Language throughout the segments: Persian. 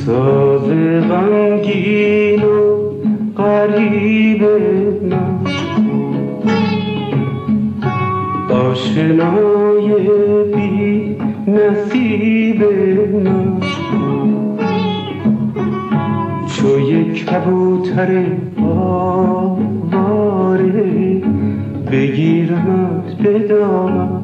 ساز غمگین و غریب من، آشنای بی نصیب من، چو یک کبوتر آواره بگیرمت به دامن.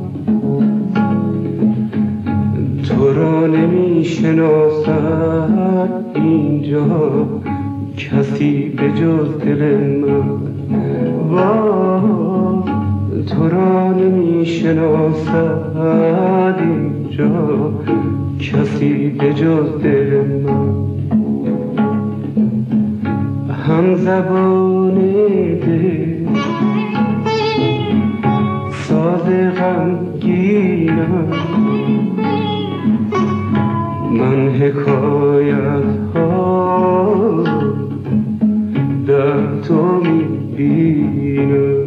تو را نمی شناسد اینجا کسی به جز دل من. تو را نمی شناسد اینجا کسی به جز دل من. هم زبان دل ساز غمگینم، من حکایت ها در تو میبینم.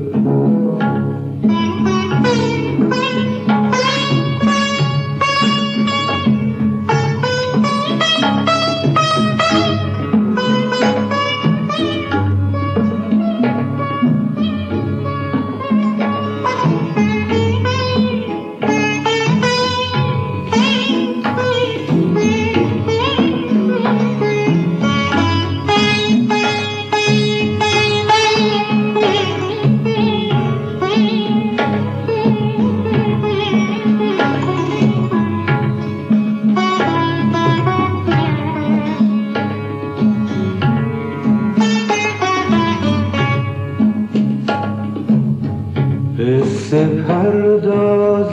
قصه پرداز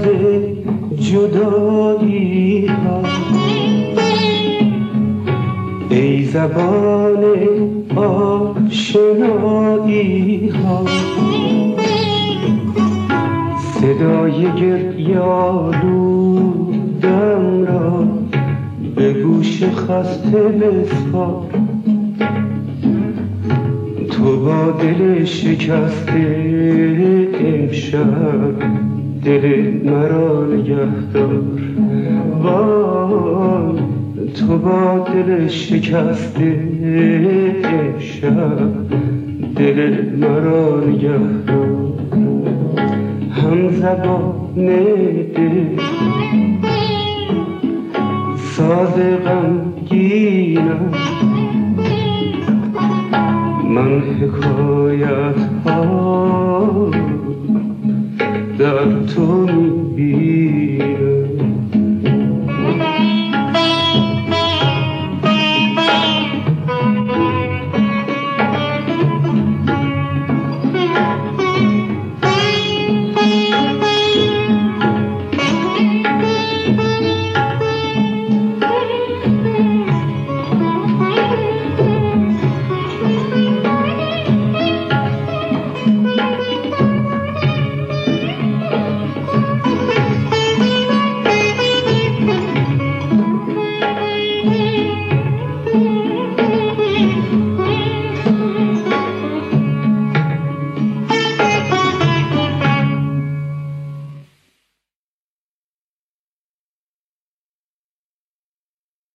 جدایی ها، ای زبان آشنایی ها، صدای گریالودم را به گوش خسته بسپار. تو با دل شکسته امشب دل مرا نگهدار. وای تو با دل شکسته امشب دل مرا نگهدار. هم زبان دل ساز غمگینم، من حکایت ها در تو میبینم.